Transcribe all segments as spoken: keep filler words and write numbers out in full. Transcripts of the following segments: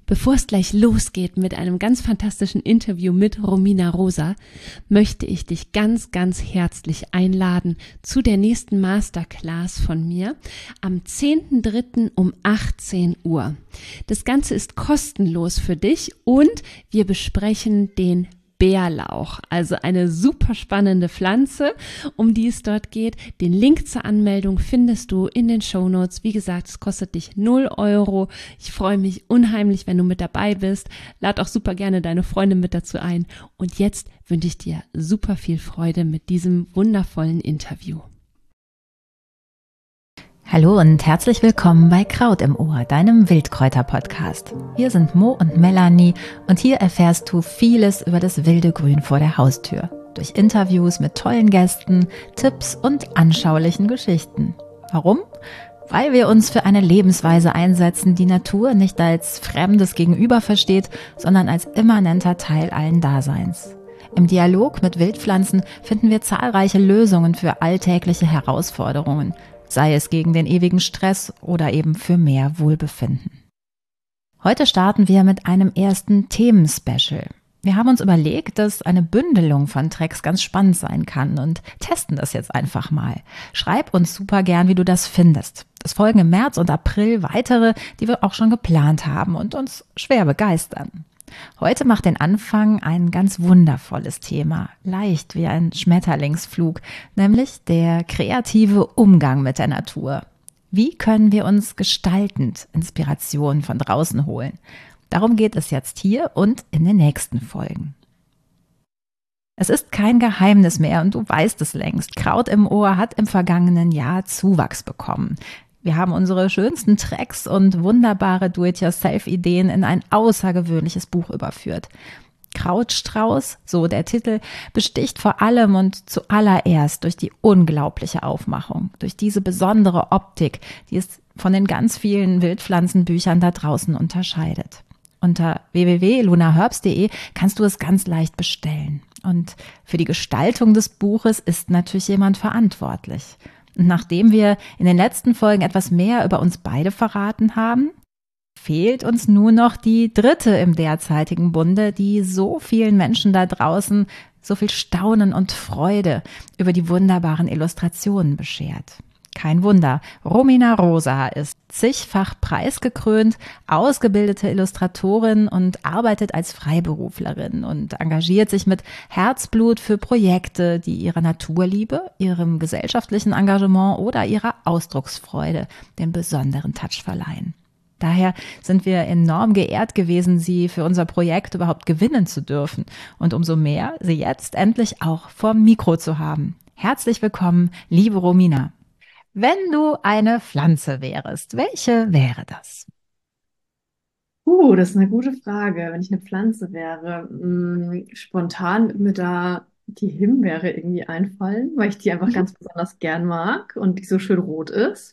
Bevor es gleich losgeht mit einem ganz fantastischen Interview mit Romina Rosa, möchte ich dich ganz, ganz herzlich einladen zu der nächsten Masterclass von mir am zehnten dritten um achtzehn Uhr. Das Ganze ist kostenlos für dich und wir besprechen den Bärlauch, also eine super spannende Pflanze, um die es dort geht. Den Link zur Anmeldung findest du in den Shownotes. Wie gesagt, es kostet dich null Euro. Ich freue mich unheimlich, wenn du mit dabei bist. Lad auch super gerne deine Freunde mit dazu ein. Und jetzt wünsche ich dir super viel Freude mit diesem wundervollen Interview. Hallo und herzlich willkommen bei Kraut im Ohr, deinem Wildkräuter-Podcast. Wir sind Mo und Melanie und hier erfährst du vieles über das wilde Grün vor der Haustür. Durch Interviews mit tollen Gästen, Tipps und anschaulichen Geschichten. Warum? Weil wir uns für eine Lebensweise einsetzen, die Natur nicht als fremdes Gegenüber versteht, sondern als immanenter Teil allen Daseins. Im Dialog mit Wildpflanzen finden wir zahlreiche Lösungen für alltägliche Herausforderungen, sei es gegen den ewigen Stress oder eben für mehr Wohlbefinden. Heute starten wir mit einem ersten Themenspecial. Wir haben uns überlegt, dass eine Bündelung von Tracks ganz spannend sein kann und testen das jetzt einfach mal. Schreib uns super gern, wie du das findest. Es folgen im März und April weitere, die wir auch schon geplant haben und uns schwer begeistern. Heute macht den Anfang ein ganz wundervolles Thema, leicht wie ein Schmetterlingsflug, nämlich der kreative Umgang mit der Natur. Wie können wir uns gestaltend Inspiration von draußen holen? Darum geht es jetzt hier und in den nächsten Folgen. Es ist kein Geheimnis mehr und du weißt es längst. Kraut im Ohr hat im vergangenen Jahr Zuwachs bekommen. Wir haben unsere schönsten Tracks und wunderbare Do-it-yourself-Ideen in ein außergewöhnliches Buch überführt. Krautstrauß, so der Titel, besticht vor allem und zuallererst durch die unglaubliche Aufmachung, durch diese besondere Optik, die es von den ganz vielen Wildpflanzenbüchern da draußen unterscheidet. Unter w w w punkt luna herbs punkt d e kannst du es ganz leicht bestellen. Und für die Gestaltung des Buches ist natürlich jemand verantwortlich. Und nachdem wir in den letzten Folgen etwas mehr über uns beide verraten haben, fehlt uns nur noch die dritte im derzeitigen Bunde, die so vielen Menschen da draußen so viel Staunen und Freude über die wunderbaren Illustrationen beschert. Kein Wunder, Romina Rosa ist zigfach preisgekrönt, ausgebildete Illustratorin und arbeitet als Freiberuflerin und engagiert sich mit Herzblut für Projekte, die ihrer Naturliebe, ihrem gesellschaftlichen Engagement oder ihrer Ausdrucksfreude den besonderen Touch verleihen. Daher sind wir enorm geehrt gewesen, sie für unser Projekt überhaupt gewinnen zu dürfen und umso mehr, sie jetzt endlich auch vorm Mikro zu haben. Herzlich willkommen, liebe Romina. Wenn du eine Pflanze wärest, welche wäre das? Uh, das ist eine gute Frage. Wenn ich eine Pflanze wäre, mh, spontan wird mir da die Himbeere irgendwie einfallen, weil ich die einfach ganz besonders gern mag und die so schön rot ist.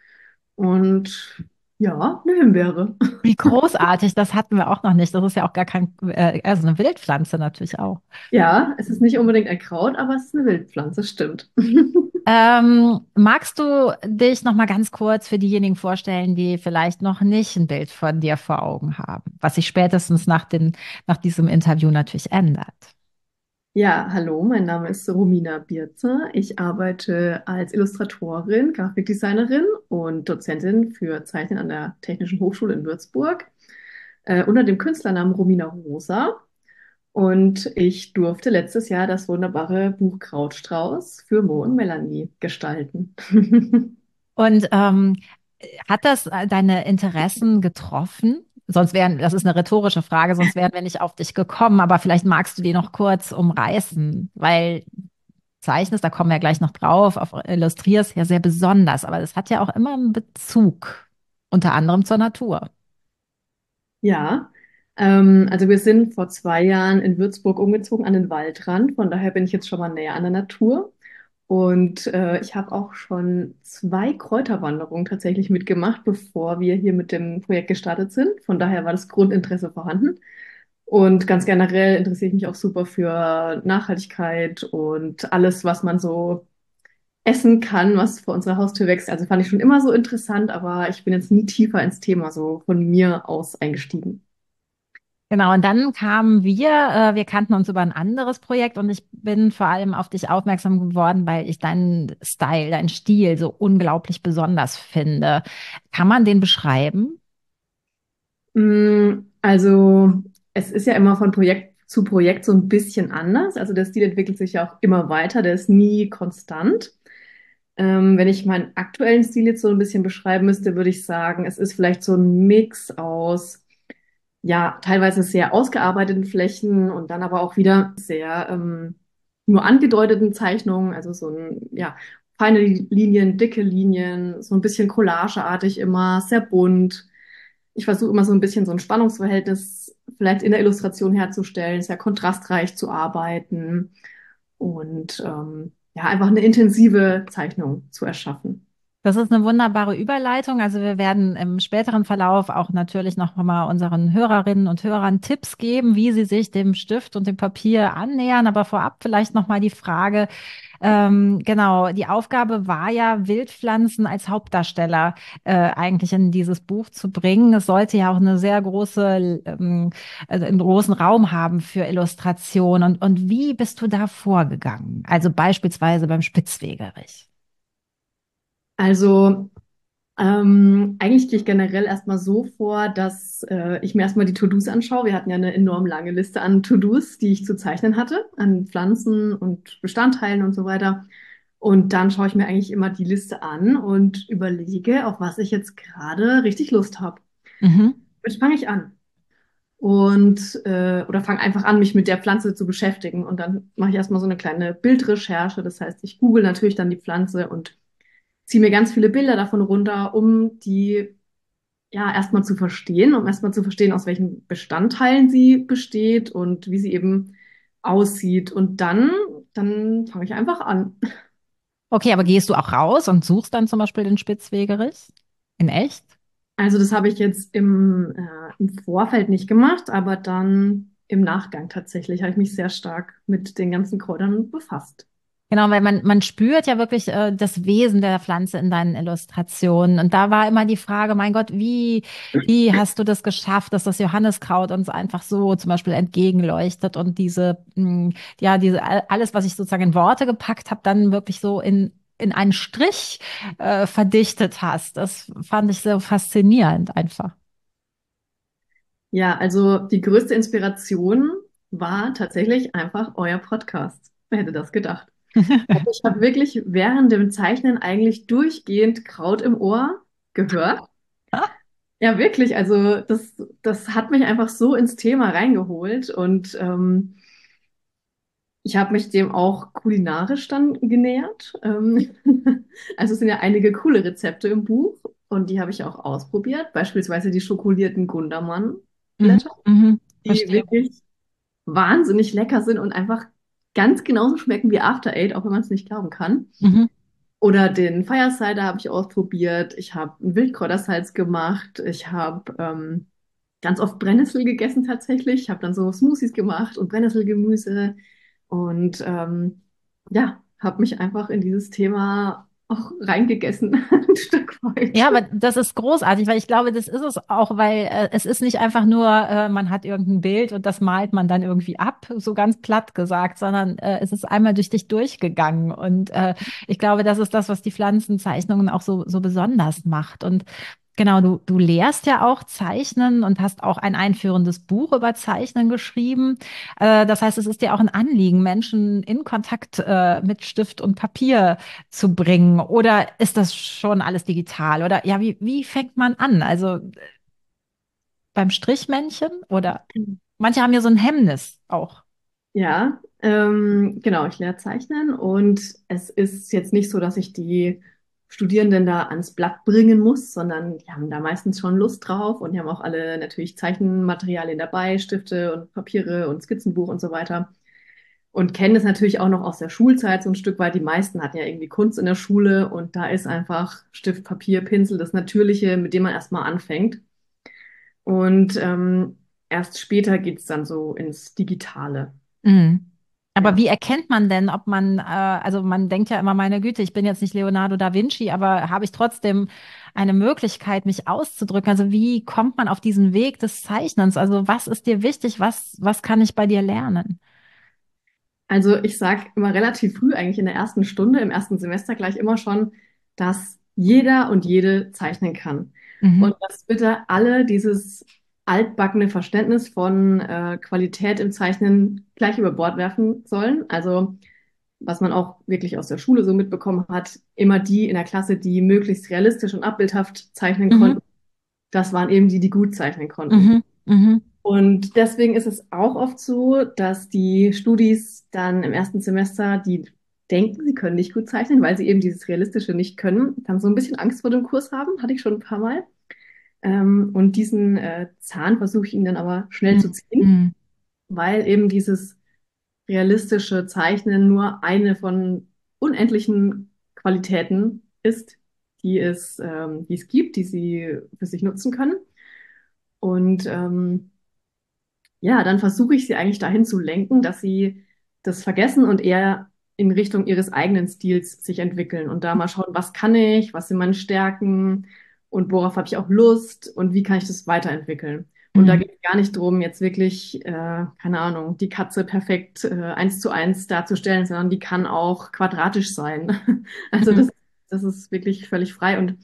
Und ja, eine Himbeere. Wie großartig, das hatten wir auch noch nicht. Das ist ja auch gar kein, äh, also eine Wildpflanze natürlich auch. Ja, es ist nicht unbedingt ein Kraut, aber es ist eine Wildpflanze, stimmt. Ähm, magst du dich noch mal ganz kurz für diejenigen vorstellen, die vielleicht noch nicht ein Bild von dir vor Augen haben, was sich spätestens nach den, nach diesem Interview natürlich ändert? Ja, hallo, mein Name ist Romina Bierzer. Ich arbeite als Illustratorin, Grafikdesignerin und Dozentin für Zeichnen an der Technischen Hochschule in Würzburg, äh, unter dem Künstlernamen Romina Rosa. Und ich durfte letztes Jahr das wunderbare Buch Krautstrauß für Mo und Melanie gestalten. Und ähm, hat das äh, deine Interessen getroffen? Sonst wären, das ist eine rhetorische Frage, sonst wären wir nicht auf dich gekommen, aber vielleicht magst du die noch kurz umreißen, weil zeichnest, da kommen wir ja gleich noch drauf, auf illustrierst ja sehr besonders, aber das hat ja auch immer einen Bezug, unter anderem zur Natur. Ja, ähm, also wir sind vor zwei Jahren in Würzburg umgezogen an den Waldrand. Von daher bin ich jetzt schon mal näher an der Natur. Und äh, ich habe auch schon zwei Kräuterwanderungen tatsächlich mitgemacht, bevor wir hier mit dem Projekt gestartet sind. Von daher war das Grundinteresse vorhanden. Und ganz generell interessiere ich mich auch super für Nachhaltigkeit und alles, was man so essen kann, was vor unserer Haustür wächst. Also fand ich schon immer so interessant, aber ich bin jetzt nie tiefer ins Thema so von mir aus eingestiegen. Genau, und dann kamen wir, äh, wir kannten uns über ein anderes Projekt und ich bin vor allem auf dich aufmerksam geworden, weil ich deinen Style, deinen Stil so unglaublich besonders finde. Kann man den beschreiben? Mm, Also, es ist ja immer von Projekt zu Projekt so ein bisschen anders. Also, der Stil entwickelt sich ja auch immer weiter, der ist nie konstant. Ähm, wenn ich meinen aktuellen Stil jetzt so ein bisschen beschreiben müsste, würde ich sagen, es ist vielleicht so ein Mix aus, ja, teilweise sehr ausgearbeiteten Flächen und dann aber auch wieder sehr ähm, nur angedeuteten Zeichnungen, also so ein, ja, feine Linien, dicke Linien, so ein bisschen collageartig immer, sehr bunt. Ich versuche immer so ein bisschen so ein Spannungsverhältnis vielleicht in der Illustration herzustellen, sehr kontrastreich zu arbeiten und ähm, ja, einfach eine intensive Zeichnung zu erschaffen. Das ist eine wunderbare Überleitung. Also wir werden im späteren Verlauf auch natürlich noch mal unseren Hörerinnen und Hörern Tipps geben, wie sie sich dem Stift und dem Papier annähern. Aber vorab vielleicht noch mal die Frage, ähm, genau, die Aufgabe war ja, Wildpflanzen als Hauptdarsteller äh, eigentlich in dieses Buch zu bringen. Es sollte ja auch eine sehr große, ähm, also einen großen Raum haben für Illustration. Und, und wie bist du da vorgegangen? Also beispielsweise beim Spitzwegerich. Also Ähm, eigentlich gehe ich generell erstmal so vor, dass äh, ich mir erstmal die To-Dos anschaue. Wir hatten ja eine enorm lange Liste an To-Dos, die ich zu zeichnen hatte, an Pflanzen und Bestandteilen und so weiter. Und dann schaue ich mir eigentlich immer die Liste an und überlege, auf was ich jetzt gerade richtig Lust habe. Mhm. Jetzt fange ich an. Und äh, oder fange einfach an, mich mit der Pflanze zu beschäftigen. Und dann mache ich erstmal so eine kleine Bildrecherche. Das heißt, ich google natürlich dann die Pflanze und ziehe mir ganz viele Bilder davon runter, um die ja erstmal zu verstehen, um erstmal zu verstehen, aus welchen Bestandteilen sie besteht und wie sie eben aussieht. Und dann, dann fange ich einfach an. Okay, aber gehst du auch raus und suchst dann zum Beispiel den Spitzwegerich? In echt? Also das habe ich jetzt im, äh, im Vorfeld nicht gemacht, aber dann im Nachgang tatsächlich habe ich mich sehr stark mit den ganzen Kräutern befasst. Genau, weil man, man spürt ja wirklich äh, das Wesen der Pflanze in deinen Illustrationen. Und da war immer die Frage, mein Gott, wie, wie hast du das geschafft, dass das Johanniskraut uns einfach so zum Beispiel entgegenleuchtet und diese, mh, ja, diese, all- alles, was ich sozusagen in Worte gepackt habe, dann wirklich so in, in einen Strich äh, verdichtet hast. Das fand ich so faszinierend einfach. Ja, also die größte Inspiration war tatsächlich einfach euer Podcast. Wer hätte das gedacht? Also ich habe wirklich während dem Zeichnen eigentlich durchgehend Kraut im Ohr gehört. Ja, wirklich. Also das, das hat mich einfach so ins Thema reingeholt und ähm, ich habe mich dem auch kulinarisch dann genähert. Ähm, also es sind ja einige coole Rezepte im Buch und die habe ich auch ausprobiert. Beispielsweise die schokolierten Mhm, Gundermann-Blätter, mhm, die verstehe. wirklich wahnsinnig lecker sind und einfach ganz genauso schmecken wie After Eight, auch wenn man es nicht glauben kann. Mhm, Oder den Firesider habe ich ausprobiert. Ich habe ein Wildkräutersalz gemacht. Ich habe ähm, ganz oft Brennnessel gegessen tatsächlich. Ich habe dann so Smoothies gemacht und Brennnesselgemüse. Und ähm, ja, habe mich einfach in dieses Thema auch reingegessen, ein Stück weit. ja, aber das ist großartig, weil ich glaube, das ist es auch, weil äh, es ist nicht einfach nur, äh, man hat irgendein Bild und das malt man dann irgendwie ab, so ganz platt gesagt, sondern äh, es ist einmal durch dich durchgegangen. Und äh, ich glaube, das ist das, was die Pflanzenzeichnungen auch so, so besonders macht. Und genau, du, du lehrst ja auch Zeichnen und hast auch ein einführendes Buch über Zeichnen geschrieben. Äh, das heißt, es ist dir auch ein Anliegen, Menschen in Kontakt äh, mit Stift und Papier zu bringen? Oder ist das schon alles digital? Oder ja, wie, wie fängt man an? Also beim Strichmännchen? Oder manche haben ja so ein Hemmnis auch. Ja, ähm, genau, ich lehre Zeichnen und es ist jetzt nicht so, dass ich die Studierenden da ans Blatt bringen muss, sondern die haben da meistens schon Lust drauf und die haben auch alle natürlich Zeichenmaterialien dabei, Stifte und Papiere und Skizzenbuch und so weiter. Und kennen es natürlich auch noch aus der Schulzeit so ein Stück weit. Die meisten hatten ja irgendwie Kunst in der Schule und da ist einfach Stift, Papier, Pinsel das Natürliche, mit dem man erstmal anfängt. Und ähm, erst später geht's dann so ins Digitale. Mhm. Aber Ja. wie erkennt man denn, ob man, äh, also man denkt ja immer, meine Güte, ich bin jetzt nicht Leonardo da Vinci, aber habe ich trotzdem eine Möglichkeit, mich auszudrücken? Also wie kommt man auf diesen Weg des Zeichnens? Also was ist dir wichtig? Was, was kann ich bei dir lernen? Also ich sage immer relativ früh, eigentlich in der ersten Stunde, im ersten Semester gleich immer schon, dass jeder und jede zeichnen kann. Mhm. Und dass bitte alle dieses altbackene Verständnis von äh, Qualität im Zeichnen gleich über Bord werfen sollen. Also was man auch wirklich aus der Schule so mitbekommen hat, immer die in der Klasse, die möglichst realistisch und abbildhaft zeichnen Mhm. konnten, das waren eben die, die gut zeichnen konnten. Mhm. Mhm. Und deswegen ist es auch oft so, dass die Studis dann im ersten Semester, die denken, sie können nicht gut zeichnen, weil sie eben dieses Realistische nicht können, dann so ein bisschen Angst vor dem Kurs haben, hatte ich schon ein paar Mal. Ähm, und diesen äh, Zahn versuche ich ihnen dann aber schnell zu ziehen, Mhm. weil eben dieses realistische Zeichnen nur eine von unendlichen Qualitäten ist, die es, ähm, die es gibt, die sie für sich nutzen können. Und ähm, ja, dann versuche ich sie eigentlich dahin zu lenken, dass sie das vergessen und eher in Richtung ihres eigenen Stils sich entwickeln und da mal schauen, was kann ich, was sind meine Stärken und worauf habe ich auch Lust und wie kann ich das weiterentwickeln. Und da Mhm. geht es gar nicht darum, jetzt wirklich, äh, keine Ahnung, die Katze perfekt äh, eins zu eins darzustellen, sondern die kann auch quadratisch sein. Also Mhm. das, das ist wirklich völlig frei. Und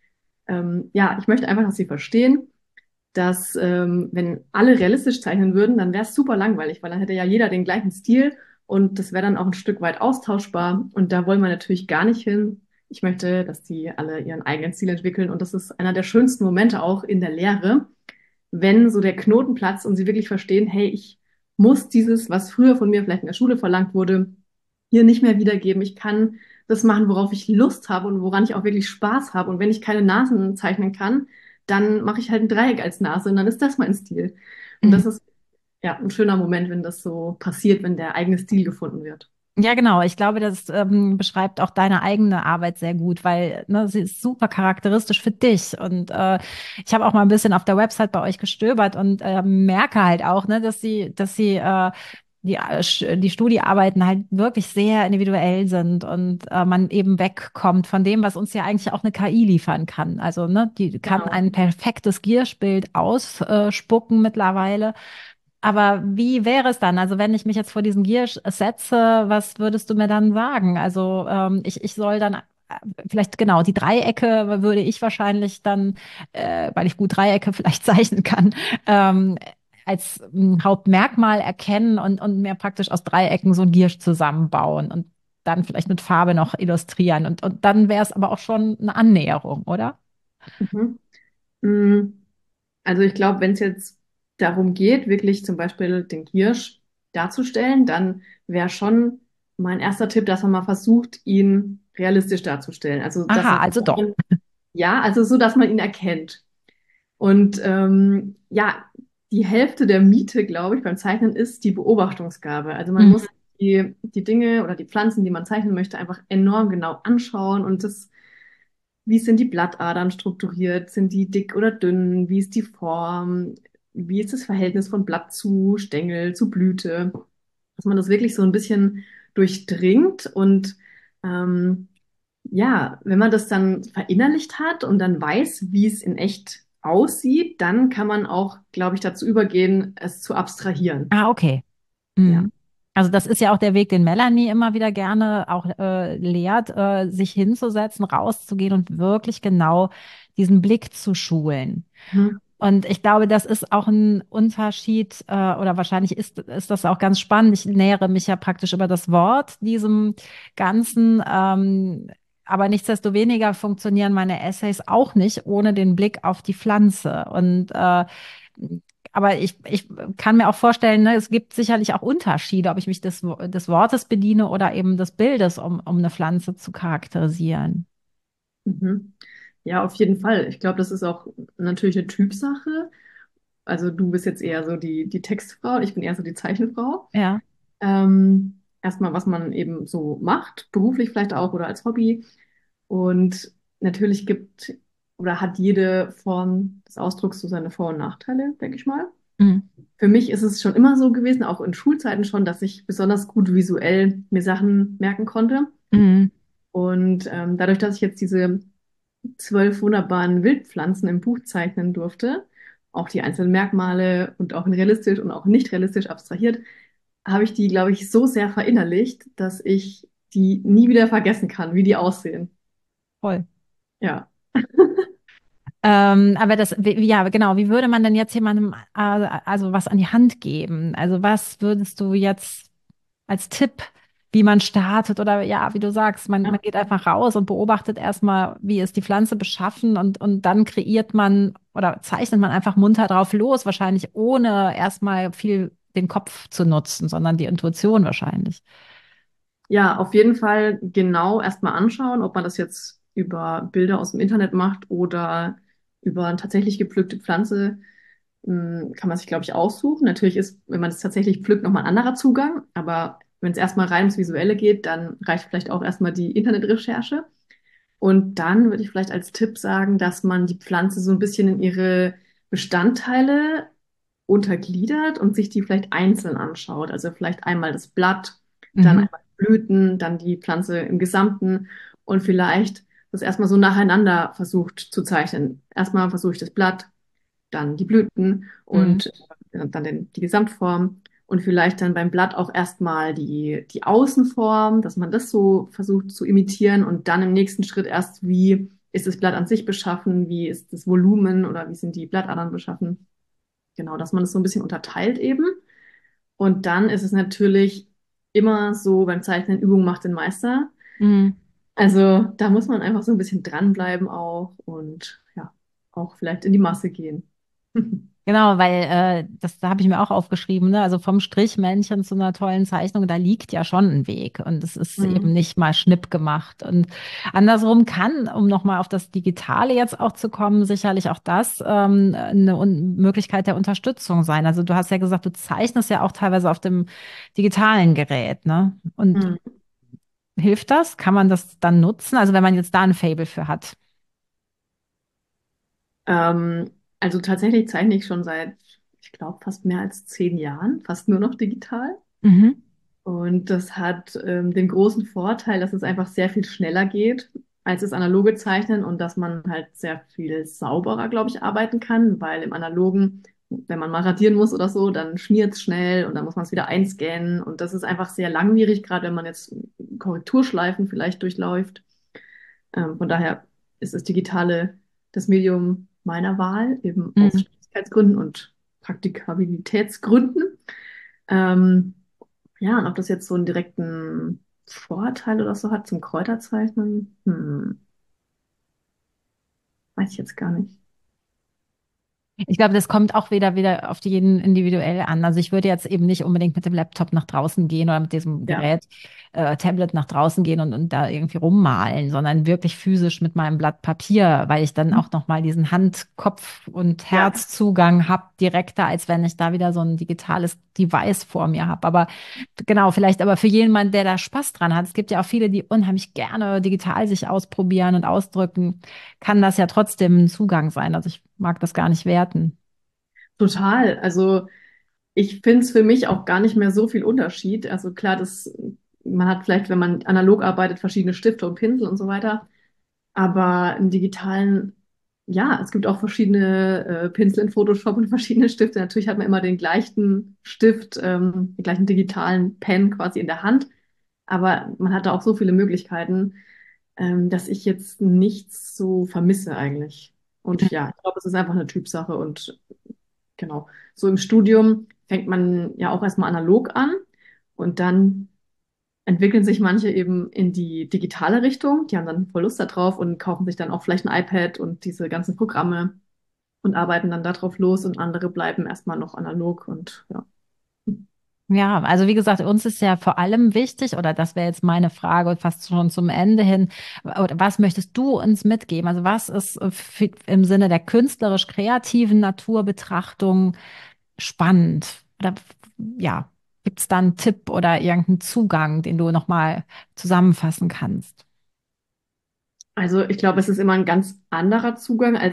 ähm, ja, ich möchte einfach, dass sie verstehen, dass ähm, wenn alle realistisch zeichnen würden, dann wäre es super langweilig, weil dann hätte ja jeder den gleichen Stil und das wäre dann auch ein Stück weit austauschbar. Und da wollen wir natürlich gar nicht hin. Ich möchte, dass die alle ihren eigenen Stil entwickeln und das ist einer der schönsten Momente auch in der Lehre, wenn so der Knoten platzt und sie wirklich verstehen, hey, ich muss dieses, was früher von mir vielleicht in der Schule verlangt wurde, hier nicht mehr wiedergeben. Ich kann das machen, worauf ich Lust habe und woran ich auch wirklich Spaß habe. Und wenn ich keine Nasen zeichnen kann, dann mache ich halt ein Dreieck als Nase und dann ist das mein Stil. Und Mhm. das ist ja ein schöner Moment, wenn das so passiert, wenn der eigene Stil gefunden wird. Ja, genau. Ich glaube, das ähm, beschreibt auch deine eigene Arbeit sehr gut, weil ne, sie ist super charakteristisch für dich. Und äh, ich habe auch mal ein bisschen auf der Website bei euch gestöbert und äh, merke halt auch, ne, dass sie, dass sie äh, die, äh, Sch- die Studiearbeiten halt wirklich sehr individuell sind und äh, man eben wegkommt von dem, was uns ja eigentlich auch eine K I liefern kann. Also, ne, die kann Genau. ein perfektes Gierschbild ausspucken mittlerweile. Aber wie wäre es dann? Also wenn ich mich jetzt vor diesen Gier setze, was würdest du mir dann sagen? Also ähm, ich, ich soll dann äh, vielleicht genau die Dreiecke würde ich wahrscheinlich dann, äh, weil ich gut Dreiecke vielleicht zeichnen kann, ähm, als ähm, Hauptmerkmal erkennen und, und mir praktisch aus Dreiecken so ein Giersch zusammenbauen und dann vielleicht mit Farbe noch illustrieren. Und, und dann wäre es aber auch schon eine Annäherung, oder? Mhm. Mm, Also ich glaube, wenn es jetzt darum geht, wirklich zum Beispiel den Giersch darzustellen, dann wäre schon mein erster Tipp, dass man mal versucht, ihn realistisch darzustellen. Also dass Aha, er, also doch. ja, also so, dass man ihn erkennt. Und ähm, ja, die Hälfte der Miete, glaube ich, beim Zeichnen ist die Beobachtungsgabe. Also man muss Mhm. die, die Dinge oder die Pflanzen, die man zeichnen möchte, einfach enorm genau anschauen und das, wie sind die Blattadern strukturiert? Sind die dick oder dünn? Wie ist die Form? Wie ist das Verhältnis von Blatt zu Stängel, zu Blüte? Dass man das wirklich so ein bisschen durchdringt und ähm, ja, wenn man das dann verinnerlicht hat und dann weiß, wie es in echt aussieht, dann kann man auch, glaube ich, dazu übergehen, es zu abstrahieren. Ah, okay. Ja. Mhm. Also das ist ja auch der Weg, den Melanie immer wieder gerne auch äh, lehrt, äh, sich hinzusetzen, rauszugehen und wirklich genau diesen Blick zu schulen. Mhm. Und ich glaube, das ist auch ein Unterschied, äh, oder wahrscheinlich ist, ist das auch ganz spannend. Ich nähere mich ja praktisch über das Wort diesem Ganzen. Ähm, aber nichtsdestoweniger funktionieren meine Essays auch nicht ohne den Blick auf die Pflanze. Und äh, aber ich, ich kann mir auch vorstellen, ne, es gibt sicherlich auch Unterschiede, ob ich mich des, des Wortes bediene oder eben des Bildes, um, um eine Pflanze zu charakterisieren. Mhm. Ja, auf jeden Fall. Ich glaube, das ist auch natürlich eine Typsache. Also du bist jetzt eher so die, die Textfrau, ich bin eher so die Zeichenfrau. Ja. Ähm, erstmal, was man eben so macht, beruflich vielleicht auch oder als Hobby. Und natürlich gibt oder hat jede Form des Ausdrucks so seine Vor- und Nachteile, denke ich mal. Mhm. für mich ist es schon immer so gewesen, auch in Schulzeiten schon, dass ich besonders gut visuell mir Sachen merken konnte. Mhm. Und ähm, dadurch, dass ich jetzt diese zwölf wunderbaren Wildpflanzen im Buch zeichnen durfte, auch die einzelnen Merkmale und auch in realistisch und auch nicht realistisch abstrahiert, habe ich die, glaube ich, so sehr verinnerlicht, dass ich die nie wieder vergessen kann, wie die aussehen. Voll. Ja. Ähm, aber das, wie- ja, genau, wie würde man denn jetzt jemandem äh, also was an die Hand geben? Also was würdest du jetzt als Tipp, wie man startet oder ja, wie du sagst, man, man geht einfach raus und beobachtet erstmal, wie ist die Pflanze beschaffen und, und dann kreiert man oder zeichnet man einfach munter drauf los, wahrscheinlich ohne erstmal viel den Kopf zu nutzen, sondern die Intuition wahrscheinlich. Ja, auf jeden Fall genau erstmal anschauen, ob man das jetzt über Bilder aus dem Internet macht oder über eine tatsächlich gepflückte Pflanze, mh, kann man sich, glaube ich, aussuchen. Natürlich ist, wenn man es tatsächlich pflückt, nochmal ein anderer Zugang, aber wenn es erstmal rein ums Visuelle geht, dann reicht vielleicht auch erstmal die Internetrecherche. Und dann würde ich vielleicht als Tipp sagen, dass man die Pflanze so ein bisschen in ihre Bestandteile untergliedert und sich die vielleicht einzeln anschaut. Also vielleicht einmal das Blatt, dann Mhm. einmal die Blüten, dann die Pflanze im Gesamten und vielleicht das erstmal so nacheinander versucht zu zeichnen. Erstmal versuche ich das Blatt, dann die Blüten Mhm. und äh, dann den, die Gesamtform und vielleicht dann beim Blatt auch erstmal die, die Außenform, dass man das so versucht zu imitieren und dann im nächsten Schritt erst, wie ist das Blatt an sich beschaffen, wie ist das Volumen oder wie sind die Blattadern beschaffen. Genau, dass man es so ein bisschen unterteilt eben. Und dann ist es natürlich immer so, beim Zeichnen Übung macht den Meister. Mhm. Also da muss man einfach so ein bisschen dranbleiben auch und ja, auch vielleicht in die Masse gehen. Genau, weil äh, das da habe ich mir auch aufgeschrieben, ne? Also vom Strichmännchen zu einer tollen Zeichnung, da liegt ja schon ein Weg und es ist eben Mhm. nicht mal schnipp gemacht. Und andersrum kann, um nochmal auf das Digitale jetzt auch zu kommen, sicherlich auch das ähm, eine Un Möglichkeit der Unterstützung sein. Also du hast ja gesagt, du zeichnest ja auch teilweise auf dem digitalen Gerät, ne? Und Mhm. hilft das? Kann man das dann nutzen? Also wenn man jetzt da ein Faible für hat. Ähm, also tatsächlich zeichne ich schon seit, ich glaube, fast mehr als zehn Jahren, fast nur noch digital. Mhm. Und das hat ähm, den großen Vorteil, dass es einfach sehr viel schneller geht als das analoge Zeichnen und dass man halt sehr viel sauberer, glaube ich, arbeiten kann, weil im analogen, wenn man mal radieren muss oder so, dann schmiert es schnell und dann muss man es wieder einscannen und das ist einfach sehr langwierig, gerade wenn man jetzt Korrekturschleifen vielleicht durchläuft. Ähm, von daher ist das Digitale das Medium meiner Wahl, eben aus Mhm. Sicherheitsgründen und Praktikabilitätsgründen. Ähm, ja, und ob das jetzt so einen direkten Vorteil oder so hat zum Kräuterzeichnen, hm, weiß ich jetzt gar nicht. Ich glaube, das kommt auch wieder wieder auf jeden individuell an. Also ich würde jetzt eben nicht unbedingt mit dem Laptop nach draußen gehen oder mit diesem Ja. Gerät, äh, Tablet nach draußen gehen und, und da irgendwie rummalen, sondern wirklich physisch mit meinem Blatt Papier, weil ich dann auch nochmal diesen Hand-, Kopf- und Ja, Herzzugang habe, direkter, als wenn ich da wieder so ein digitales Device vor mir habe. Aber genau, vielleicht aber für jemanden, der da Spaß dran hat. Es gibt ja auch viele, die unheimlich gerne digital sich ausprobieren und ausdrücken, kann das ja trotzdem ein Zugang sein. Also ich mag das gar nicht werten. total. Also ich finde es für mich auch gar nicht mehr so viel Unterschied. Also klar, das, man hat vielleicht, wenn man analog arbeitet, verschiedene Stifte und Pinsel und so weiter. Aber im digitalen, ja, es gibt auch verschiedene äh, Pinsel in Photoshop und verschiedene Stifte. Natürlich hat man immer den gleichen Stift, ähm, den gleichen digitalen Pen quasi in der Hand. Aber man hat da auch so viele Möglichkeiten, ähm, dass ich jetzt nichts so vermisse eigentlich. Und ja, ich glaube, es ist einfach eine Typsache und genau. So im Studium fängt man ja auch erstmal analog an und dann entwickeln sich manche eben in die digitale Richtung. Die haben dann voll Lust darauf und kaufen sich dann auch vielleicht ein iPad und diese ganzen Programme und arbeiten dann darauf los und andere bleiben erstmal noch analog und ja. Ja, also wie gesagt, uns ist ja vor allem wichtig, oder das wäre jetzt meine Frage fast schon zum Ende hin, oder was möchtest du uns mitgeben? Also was ist äh, für- im Sinne der künstlerisch-kreativen Naturbetrachtung spannend? Oder ja, gibt es da einen Tipp oder irgendeinen Zugang, den du nochmal zusammenfassen kannst? Also ich glaube, es ist immer ein ganz anderer Zugang als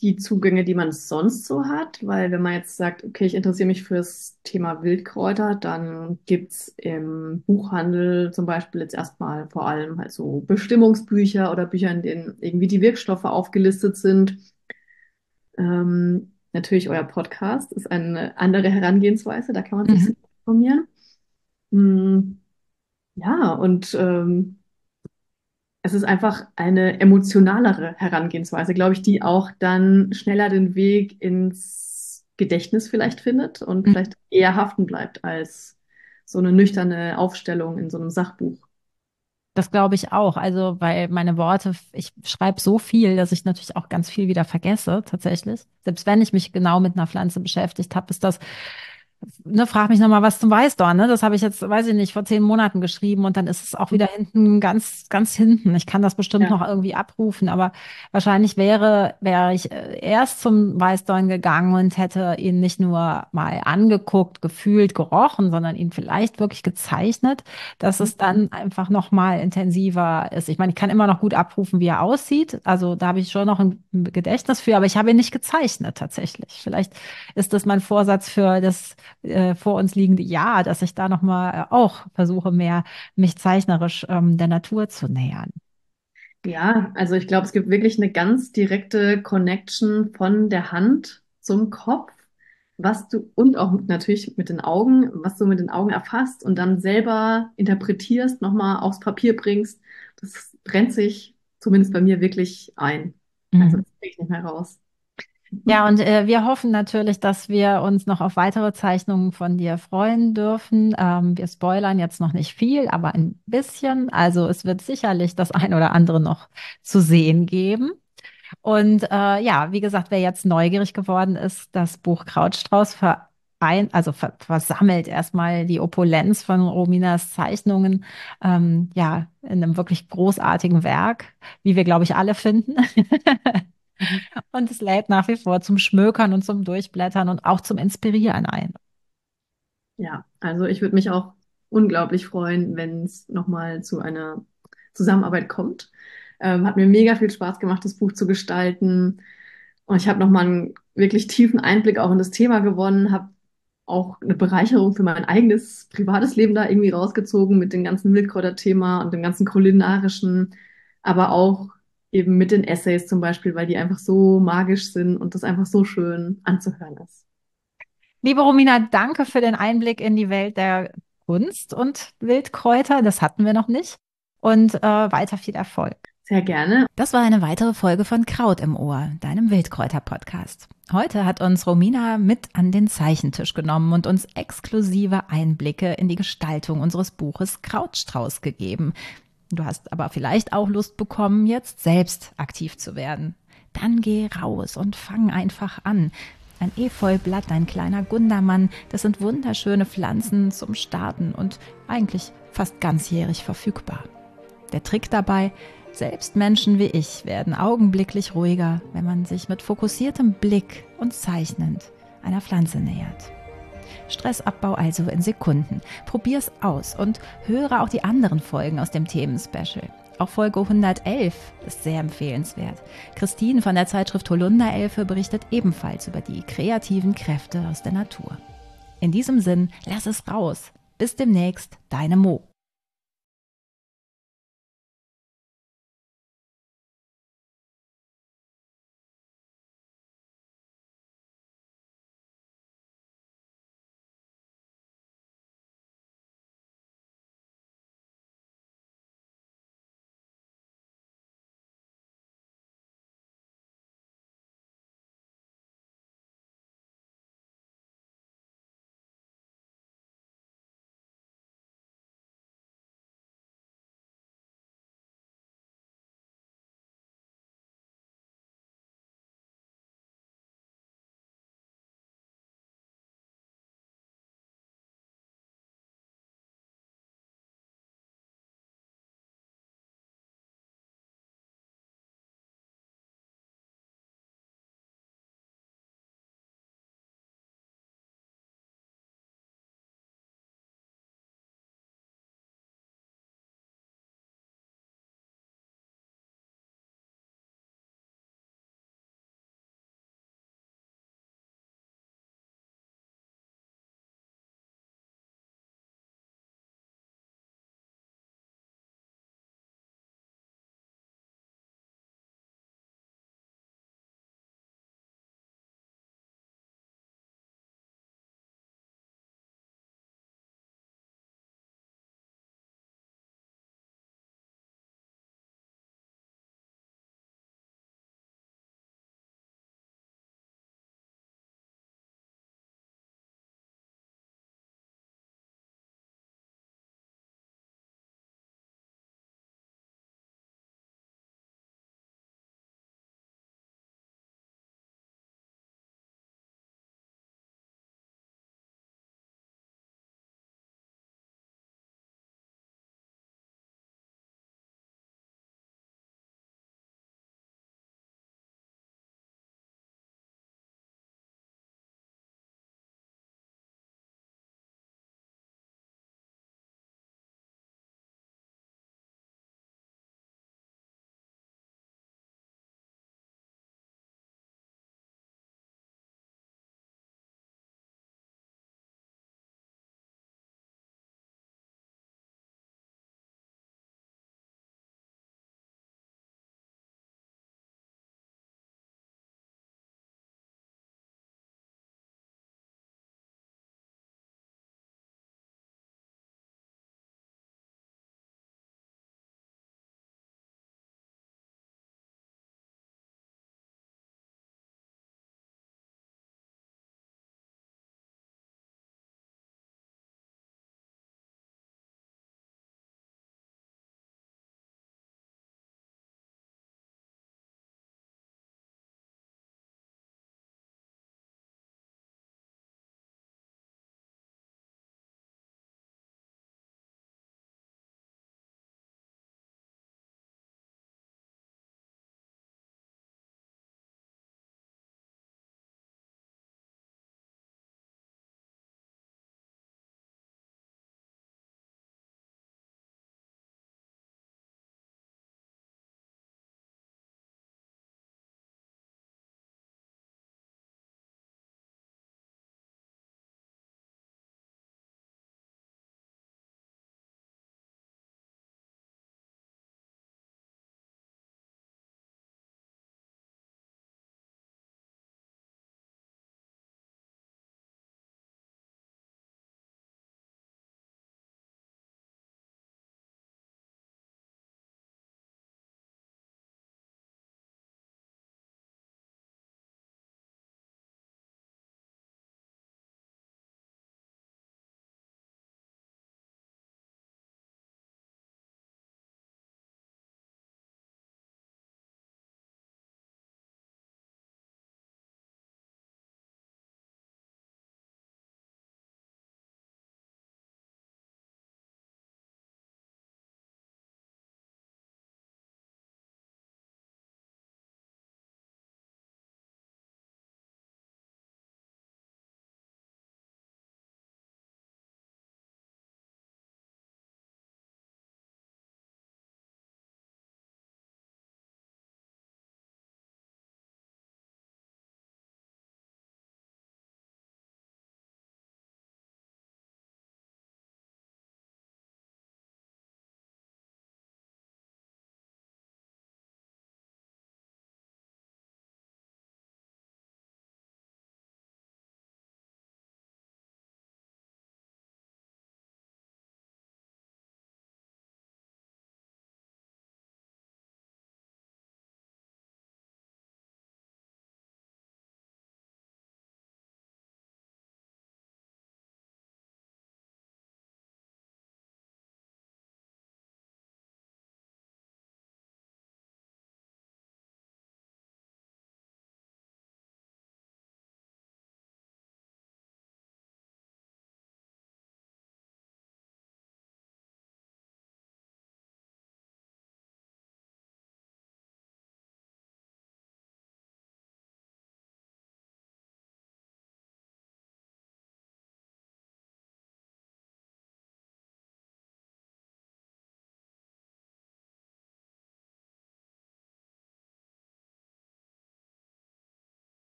die Zugänge, die man sonst so hat, weil wenn man jetzt sagt, okay, ich interessiere mich fürs Thema Wildkräuter, dann gibt's im Buchhandel zum Beispiel jetzt erstmal vor allem halt so Bestimmungsbücher oder Bücher, in denen irgendwie die Wirkstoffe aufgelistet sind. Ähm, natürlich euer Podcast ist eine andere Herangehensweise, da kann man sich Mhm. super informieren. Mm, ja, und ähm, es ist einfach eine emotionalere Herangehensweise, glaube ich, die auch dann schneller den Weg ins Gedächtnis vielleicht findet und vielleicht eher haften bleibt als so eine nüchterne Aufstellung in so einem Sachbuch. Das glaube ich auch. Also, weil meine Worte, ich schreibe so viel, dass ich natürlich auch ganz viel wieder vergesse, tatsächlich. Selbst wenn ich mich genau mit einer Pflanze beschäftigt habe, ist das, ne, frag mich nochmal was zum Weißdorn, ne? Das habe ich jetzt, weiß ich nicht, vor zehn Monaten geschrieben und dann ist es auch wieder hinten, ganz, ganz hinten. Ich kann das bestimmt Ja. noch irgendwie abrufen, aber wahrscheinlich wäre, wäre ich äh, erst zum Weißdorn gegangen und hätte ihn nicht nur mal angeguckt, gefühlt, gerochen, sondern ihn vielleicht wirklich gezeichnet, dass es dann einfach noch mal intensiver ist. Ich meine, ich kann immer noch gut abrufen, wie er aussieht. Also da habe ich schon noch ein Gedächtnis für, aber ich habe ihn nicht gezeichnet tatsächlich. Vielleicht ist das mein Vorsatz für das äh, vor uns liegende Jahr, dass ich da noch mal äh, auch versuche, mehr mich zeichnerisch ähm, der Natur zu nähern. Ja, also ich glaube, es gibt wirklich eine ganz direkte Connection von der Hand zum Kopf, was du und auch natürlich mit den Augen, was du mit den Augen erfasst und dann selber interpretierst, nochmal aufs Papier bringst. Das brennt sich zumindest bei mir wirklich ein. Also Mhm. das kriege ich nicht mehr raus. Ja, und äh, wir hoffen natürlich, dass wir uns noch auf weitere Zeichnungen von dir freuen dürfen. Ähm, wir spoilern jetzt noch nicht viel, aber ein bisschen. Also es wird sicherlich das ein oder andere noch zu sehen geben. Und äh, ja, wie gesagt, wer jetzt neugierig geworden ist, das Buch Krautstrauß verein, also ver versammelt erstmal die Opulenz von Rominas Zeichnungen, ähm, ja, in einem wirklich großartigen Werk, wie wir, glaube ich, alle finden. Mhm. Und es lädt nach wie vor zum Schmökern und zum Durchblättern und auch zum Inspirieren ein. Ja, also ich würde mich auch unglaublich freuen, wenn es nochmal zu einer Zusammenarbeit kommt. Ähm, hat mir mega viel Spaß gemacht, das Buch zu gestalten. Und ich habe nochmal einen wirklich tiefen Einblick auch in das Thema gewonnen, habe auch eine Bereicherung für mein eigenes privates Leben da irgendwie rausgezogen mit dem ganzen Wildkräuter-Thema und dem ganzen kulinarischen, aber auch eben mit den Essays zum Beispiel, weil die einfach so magisch sind und das einfach so schön anzuhören ist. Liebe Romina, danke für den Einblick in die Welt der Kunst und Wildkräuter. Das hatten wir noch nicht. Und äh, weiter viel Erfolg. Sehr gerne. Das war eine weitere Folge von Kraut im Ohr, deinem Wildkräuter-Podcast. Heute hat uns Romina mit an den Zeichentisch genommen und uns exklusive Einblicke in die Gestaltung unseres Buches Krautstrauß gegeben. Du hast aber vielleicht auch Lust bekommen, jetzt selbst aktiv zu werden. Dann geh raus und fang einfach an. Ein Efeublatt, ein kleiner Gundermann, das sind wunderschöne Pflanzen zum Starten und eigentlich fast ganzjährig verfügbar. Der Trick dabei: Selbst Menschen wie ich werden augenblicklich ruhiger, wenn man sich mit fokussiertem Blick und zeichnend einer Pflanze nähert. Stressabbau also in Sekunden. Probier's aus und höre auch die anderen Folgen aus dem Themenspecial. Auch Folge hundertelf ist sehr empfehlenswert. Christine von der Zeitschrift Holunderelfe berichtet ebenfalls über die kreativen Kräfte aus der Natur. In diesem Sinn, lass es raus. Bis demnächst, deine Mo.